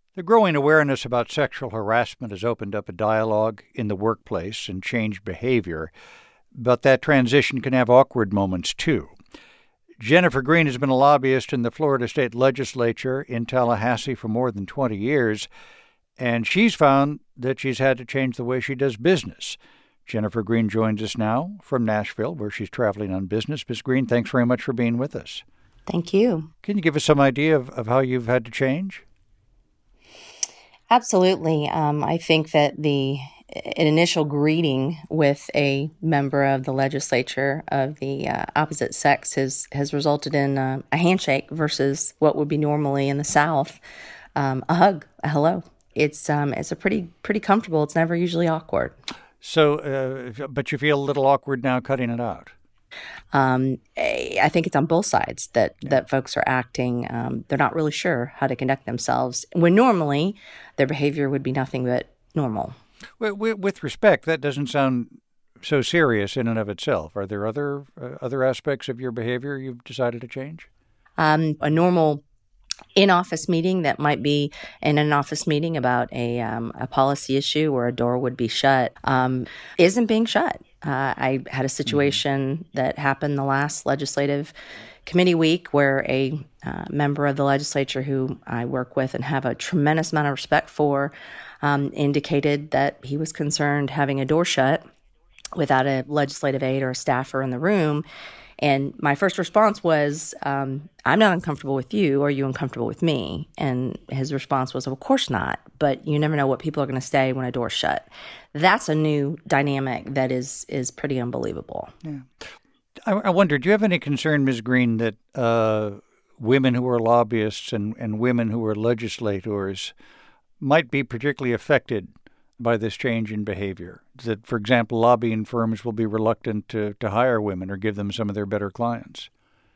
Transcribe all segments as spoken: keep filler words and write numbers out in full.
The growing awareness about sexual harassment has opened up a dialogue in the workplace and changed behavior, but that transition can have awkward moments too. Jennifer Green has been a lobbyist in the Florida State Legislature in Tallahassee for more than twenty years, and she's found that she's had to change the way she does business. Jennifer Green joins us now from Nashville, where she's traveling on business. Miz Green, thanks very much for being with us. Thank you. Can you give us some idea of, of how you've had to change? Absolutely. Um, I think that the an initial greeting with a member of the legislature of the uh, opposite sex has, has resulted in uh, a handshake versus what would be normally in the South, um, a hug, a hello. It's um, it's a pretty pretty comfortable. It's never usually awkward. So, uh, but you feel a little awkward now cutting it out. Um, I think it's on both sides that, yeah. that folks are acting. Um, they're not really sure how to conduct themselves when normally their behavior would be nothing but normal. With, with respect, that doesn't sound so serious in and of itself. Are there other uh, other aspects of your behavior you've decided to change? Um, a normal in-office meeting that might be in an office meeting about a um, a policy issue where a door would be shut um, isn't being shut. Uh, I had a situation mm-hmm. that happened the last legislative committee week where a uh, member of the legislature who I work with and have a tremendous amount of respect for um, indicated that he was concerned having a door shut without a legislative aide or a staffer in the room. And my first response was, um, I'm not uncomfortable with you. Are you uncomfortable with me? And his response was, of course not. But you never know what people are going to say when a door's shut. That's a new dynamic that is is pretty unbelievable. Yeah. I, I wonder, do you have any concern, Miz Green, that uh, women who are lobbyists and, and women who are legislators might be particularly affected by this change in behavior? That, for example, lobbying firms will be reluctant to, to hire women or give them some of their better clients?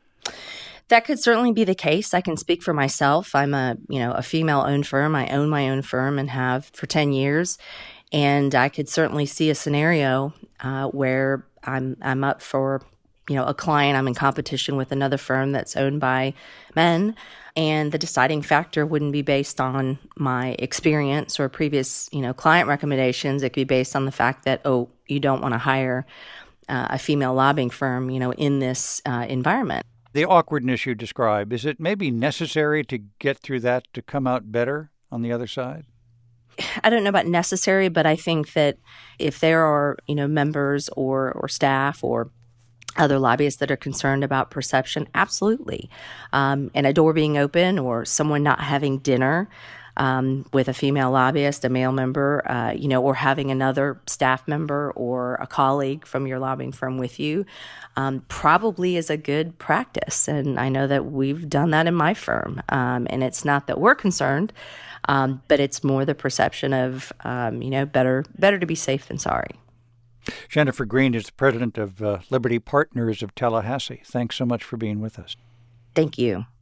That could certainly be the case. I can speak for myself. I'm a, you know, a female-owned firm. I own my own firm and have for ten years. And I could certainly see a scenario uh, where I'm I'm up for, you know, a client. I'm in competition with another firm that's owned by men. And the deciding factor wouldn't be based on my experience or previous, you know, client recommendations. It could be based on the fact that, oh, you don't want to hire uh, a female lobbying firm, you know, in this uh, environment. The awkwardness you describe, is it maybe necessary to get through that to come out better on the other side? I don't know about necessary, but I think that if there are, you know, members or or staff or other lobbyists that are concerned about perception, absolutely. Um, and a door being open or someone not having dinner um, with a female lobbyist, a male member, uh, you know, or having another staff member or a colleague from your lobbying firm with you um, probably is a good practice. And I know that we've done that in my firm. Um, and it's not that we're concerned, um, but it's more the perception of, um, you know, better better to be safe than sorry. Jennifer Green is the president of uh, Liberty Partners of Tallahassee. Thanks so much for being with us. Thank you.